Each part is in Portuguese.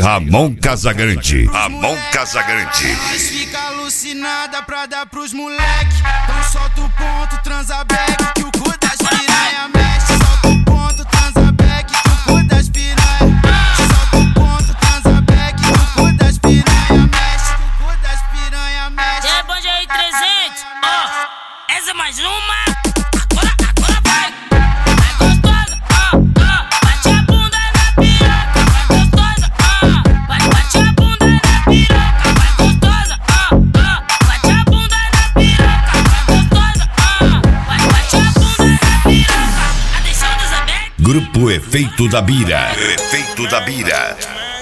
Ramon Casagrande. Ramon Casagrande. Nós fica alucinada pra dar pros moleque. Então solta o ponto, transa back, que o cu das piranha mexe. Solta o ponto, transa back, que o cu das piranha. Solta o ponto, transa back, que o cu das piranha mexe. Que o cu das piranha mexe. É bom aí 300, ó, essa é mais uma. Agora vai. Vai gostosa, bate a bunda na piroca. Vai gostosa, bate a bunda na piroca. Vai gostosa, bate a bunda na piroca. Vai gostosa, bate a bunda na piroca. Atenção dos abertos. Grupo Efeito da Bira. Efeito da Bira.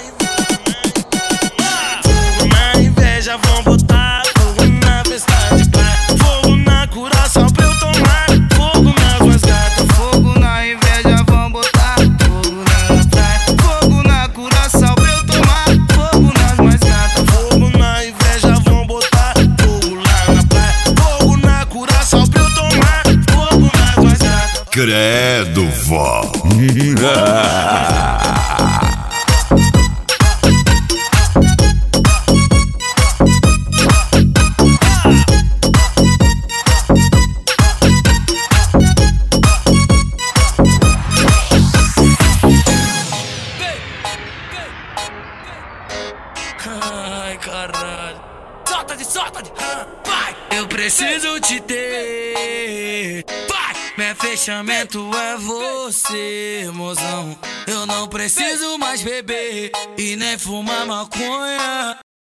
Fogo na inveja, vão botar fogo na festa de praia. Fogo na curação pra eu tomar. Fogo nas mais gatas. Fogo na inveja, vão botar fogo na praia. Fogo na curação pra eu tomar. Fogo nas mais gatas. Fogo na inveja, vão botar fogo lá na praia. Fogo na curação pra eu tomar. Fogo nas mais gatas. Credo, vó. Ai, caralho. Solta de, vai. Eu preciso te ter. Vai. Meu fechamento é você, mozão. Eu não preciso mais beber e nem fumar maconha.